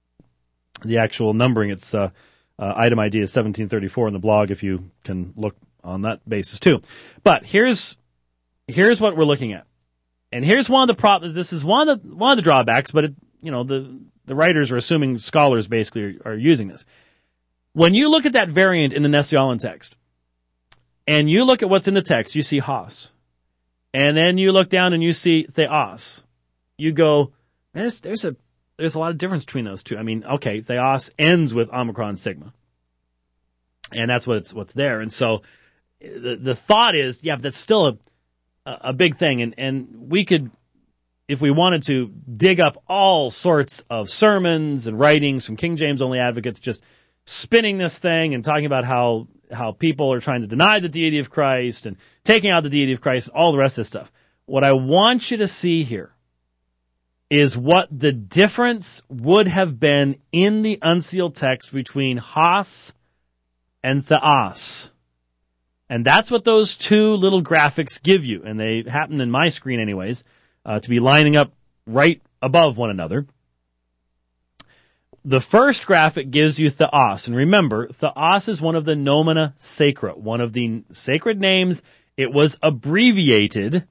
the actual numbering. It's, uh, uh, item I D is seventeen thirty-four in the blog if you can look on that basis too. But here's, here's what we're looking at. And here's one of the problems. This is one of the, one of the drawbacks, but it, you know, the, the writers are assuming scholars basically are, are using this. When you look at that variant in the Nestle-Aland text, and you look at what's in the text, you see Haas. And then you look down and you see Theos. You go, there's, there's a, there's a lot of difference between those two. I mean, okay, Theos ends with Omicron Sigma. And that's what it's, what's there. And so the, the thought is, yeah, but that's still a, a big thing. And, and we could, if we wanted to, dig up all sorts of sermons and writings from King James only advocates just spinning this thing and talking about how, how people are trying to deny the deity of Christ and taking out the deity of Christ, all the rest of this stuff. What I want you to see here is what the difference would have been in the unsealed text between Has and Theos. And that's what those two little graphics give you. And they happen in my screen anyways, uh, to be lining up right above one another. The first graphic gives you Theos. And remember, Theos is one of the nomina sacra, one of the sacred names. It was abbreviated.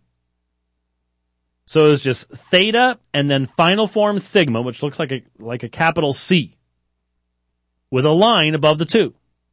So it's just theta and then final form sigma, which looks like a, like a capital C, with a line above the two.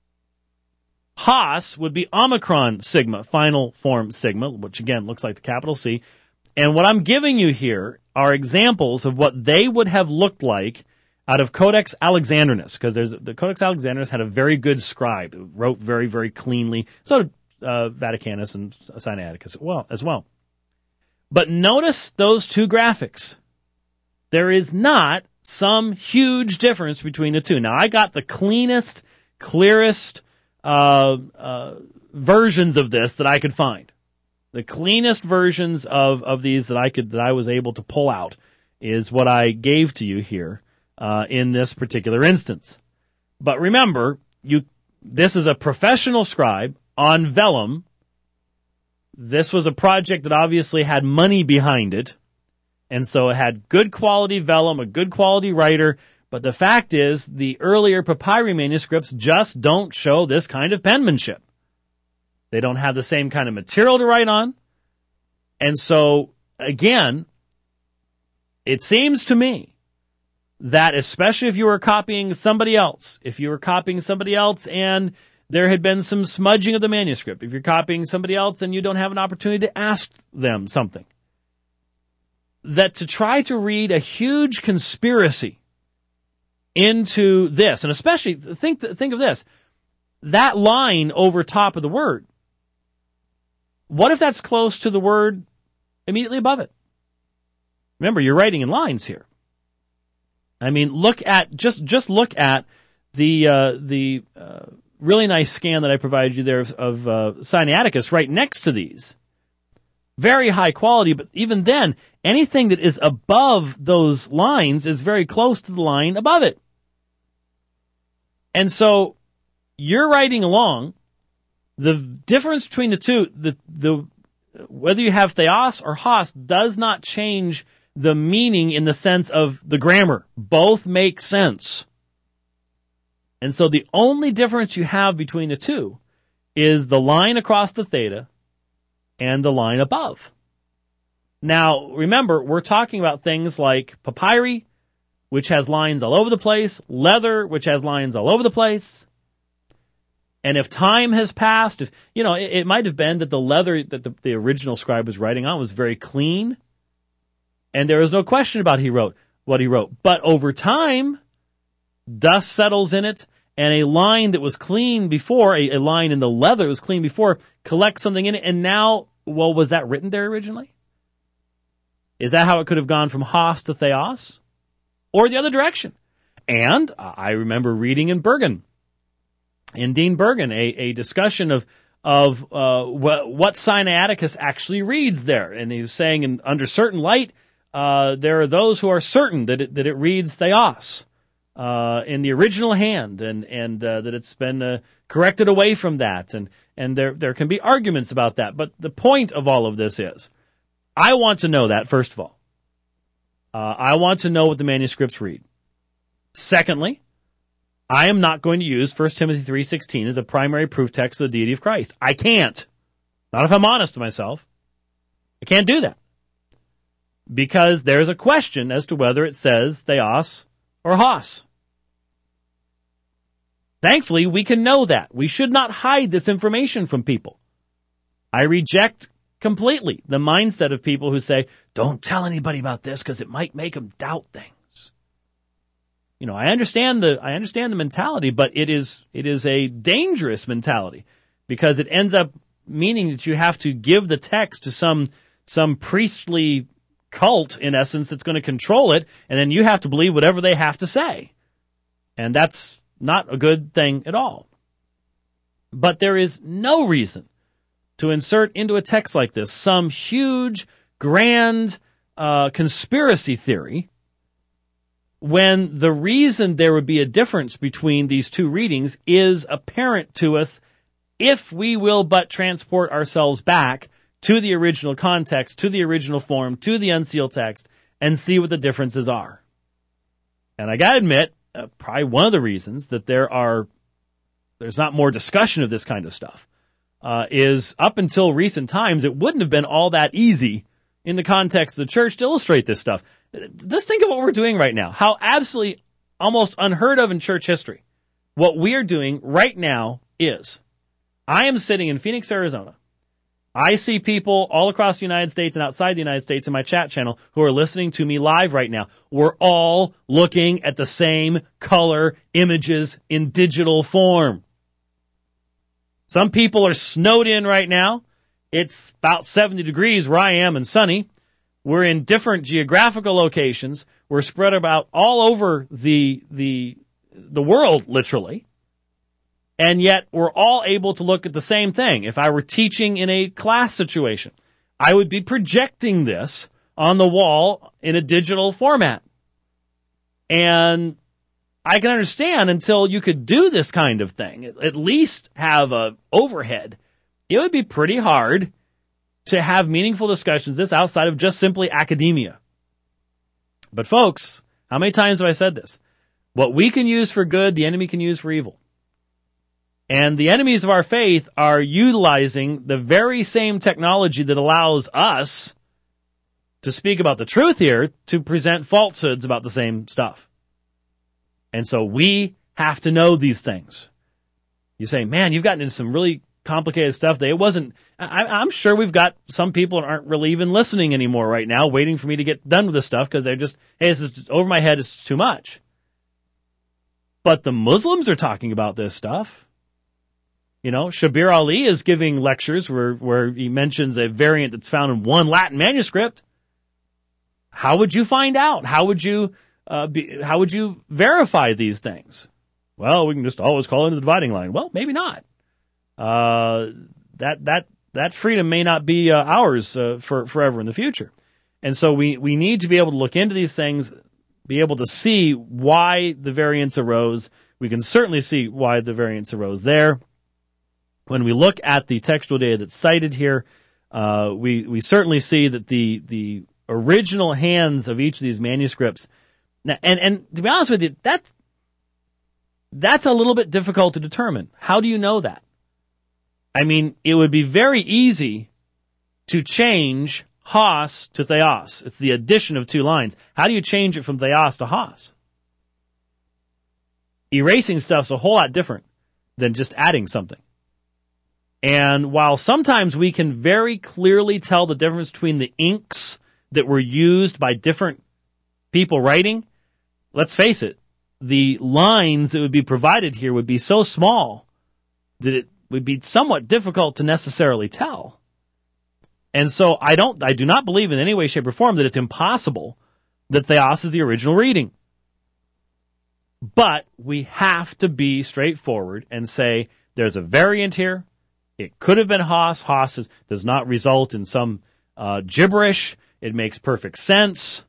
Has would be Omicron Sigma, final form Sigma, which again looks like the capital C. And what I'm giving you here are examples of what they would have looked like out of Codex Alexandrinus, because there's the Codex Alexandrinus had a very good scribe who wrote very, very cleanly. So did uh, Vaticanus and Sinaiticus as well, as well. But notice those two graphics. There is not some huge difference between the two. Now, I got the cleanest, clearest uh, uh, versions of this that I could find. The cleanest versions of, of these that I could that I was able to pull out is what I gave to you here uh, in this particular instance. But remember, you this is a professional scribe on vellum. This was a project that obviously had money behind it, and so it had good quality vellum, a good quality writer, but the fact is the earlier papyri manuscripts just don't show this kind of penmanship. They don't have the same kind of material to write on, and so, again, it seems to me that especially if you were copying somebody else, if you were copying somebody else and there had been some smudging of the manuscript, if you're copying somebody else and you don't have an opportunity to ask them something, that to try to read a huge conspiracy into this, and especially think think of this, that line over top of the word, what if that's close to the word immediately above it? Remember, you're writing in lines here. I mean, look at just just look at the uh, the uh, really nice scan that I provided you there of, of uh, Sinaiticus right next to these. Very high quality, but even then, anything that is above those lines is very close to the line above it. And so you're writing along. The difference between the two, the the whether you have theos or hos, does not change the meaning in the sense of the grammar. Both make sense. And so the only difference you have between the two is the line across the theta and the line above. Now, remember, we're talking about things like papyri, which has lines all over the place, leather, which has lines all over the place. And if time has passed, if you know, it, it might have been that the leather that the, the original scribe was writing on was very clean, and there was no question about he wrote what he wrote. But over time, dust settles in it, and a line that was clean before, a, a line in the leather that was clean before, collects something in it, and now, well, was that written there originally? Is that how it could have gone from hos to theos? Or the other direction? And I remember reading in Bergen, in Dean Bergen, a, a discussion of of uh, what, what Sinaiticus actually reads there. And he was saying, in, under certain light, uh, there are those who are certain that it, that it reads theos uh, in the original hand, and and uh, that it's been uh, corrected away from that. And and there there can be arguments about that. But the point of all of this is, I want to know that, first of all. Uh, I want to know what the manuscripts read. Secondly, I am not going to use First Timothy three sixteen as a primary proof text of the deity of Christ. I can't. Not if I'm honest to myself. I can't do that. Because there's a question as to whether it says theos or hos. Thankfully, we can know that. We should not hide this information from people. I reject completely the mindset of people who say, don't tell anybody about this because it might make them doubt things. You know, I understand the I understand the mentality, but it is it is a dangerous mentality because it ends up meaning that you have to give the text to some some priestly cult, in essence, that's going to control it, and then you have to believe whatever they have to say. And that's not a good thing at all. But there is no reason to insert into a text like this some huge, grand uh, conspiracy theory when the reason there would be a difference between these two readings is apparent to us if we will but transport ourselves back to the original context, to the original form, to the unsealed text, and see what the differences are. And I gotta admit, uh, probably one of the reasons that there are, there's not more discussion of this kind of stuff, uh, is up until recent times, it wouldn't have been all that easy in the context of the church to illustrate this stuff. Just think of what we're doing right now. How absolutely almost unheard of in church history. What we are doing right now is, I am sitting in Phoenix, Arizona. I see people all across the United States and outside the United States in my chat channel who are listening to me live right now. We're all looking at the same color images in digital form. Some people are snowed in right now. It's about seventy degrees where I am and sunny. We're in different geographical locations. We're spread about all over the the the world, literally. And yet we're all able to look at the same thing. If I were teaching in a class situation, I would be projecting this on the wall in a digital format. And I can understand until you could do this kind of thing, at least have a overhead, it would be pretty hard to have meaningful discussions this outside of just simply academia. But folks, how many times have I said this? What we can use for good, the enemy can use for evil. And the enemies of our faith are utilizing the very same technology that allows us to speak about the truth here to present falsehoods about the same stuff. And so we have to know these things. You say, man, you've gotten into some really complicated stuff. That it wasn't, I, I'm sure we've got some people that aren't really even listening anymore right now, waiting for me to get done with this stuff because they're just, hey, this is just over my head. It's too much. But the Muslims are talking about this stuff. You know, Shabir Ali is giving lectures where, where he mentions a variant that's found in one Latin manuscript. How would you find out? How would you, uh, be, how would you verify these things? Well, we can just always call it the dividing line. Well, maybe not. Uh, that, that, that freedom may not be uh, ours uh, for forever in the future. And so we, we need to be able to look into these things, be able to see why the variants arose. We can certainly see why the variants arose there. When we look at the textual data that's cited here, uh, we, we certainly see that the, the original hands of each of these manuscripts, and, and to be honest with you, that's, that's a little bit difficult to determine. How do you know that? I mean, it would be very easy to change Hos to Theos. It's the addition of two lines. How do you change it from Theos to Hos? Erasing stuff's a whole lot different than just adding something. And while sometimes we can very clearly tell the difference between the inks that were used by different people writing, let's face it, the lines that would be provided here would be so small that it would be somewhat difficult to necessarily tell. And so I don't, I do not believe in any way, shape, or form that it's impossible that Theos is the original reading. But we have to be straightforward and say there's a variant here. It could have been Hos. Hos is, does not result in some uh, gibberish. It makes perfect sense.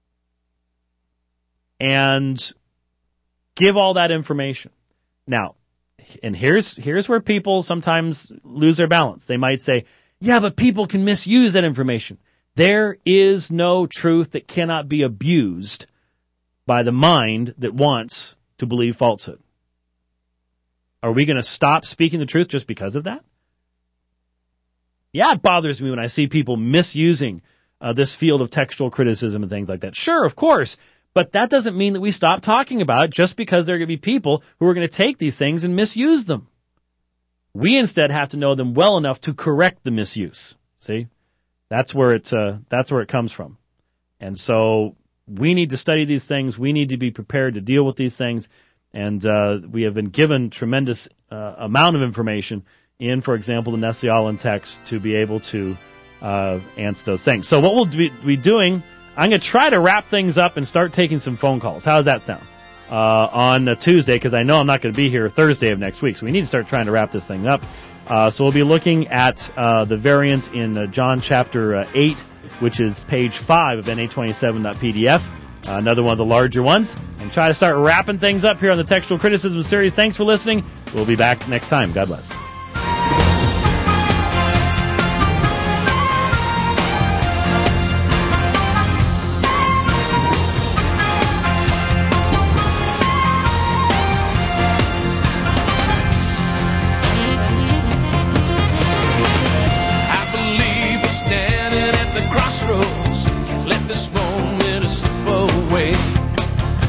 And give all that information. Now, and here's here's where people sometimes lose their balance. They might say, yeah, but people can misuse that information. There is no truth that cannot be abused by the mind that wants to believe falsehood. Are we going to stop speaking the truth just because of that? Yeah, it bothers me when I see people misusing uh, this field of textual criticism and things like that. Sure, of course. But that doesn't mean that we stop talking about it just because there are going to be people who are going to take these things and misuse them. We instead have to know them well enough to correct the misuse. See? That's where it, uh, that's where it comes from. And so we need to study these things. We need to be prepared to deal with these things. And uh, we have been given tremendous uh, amount of information in, for example, the Nestle-Aland text to be able to uh, answer those things. So what we'll be doing, I'm going to try to wrap things up and start taking some phone calls. How does that sound? Uh, on a Tuesday, because I know I'm not going to be here Thursday of next week, so we need to start trying to wrap this thing up. Uh, so we'll be looking at uh, the variant in uh, John chapter uh, eight, which is page five of N A twenty-seven dot P D F, uh, another one of the larger ones, and try to start wrapping things up here on the Textual Criticism Series. Thanks for listening. We'll be back next time. God bless.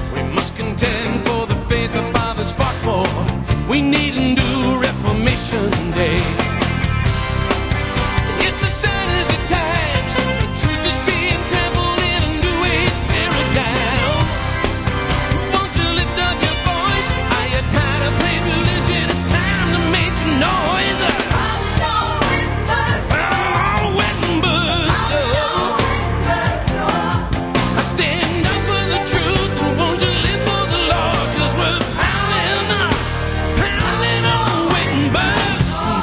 We need a new reformation.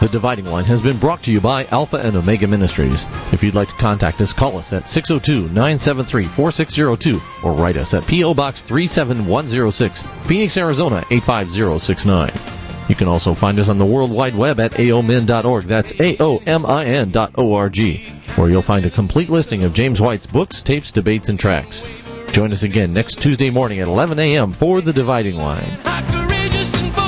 The Dividing Line has been brought to you by Alpha and Omega Ministries. If you'd like to contact us, call us at six oh two, nine seven three, four six oh two or write us at P O. Box three seven one oh six, Phoenix, Arizona eight five zero six nine. You can also find us on the World Wide Web at A O M I N dot org. That's A O M I N dot O R G, where you'll find a complete listing of James White's books, tapes, debates, and tracks. Join us again next Tuesday morning at eleven a.m. for The Dividing Line.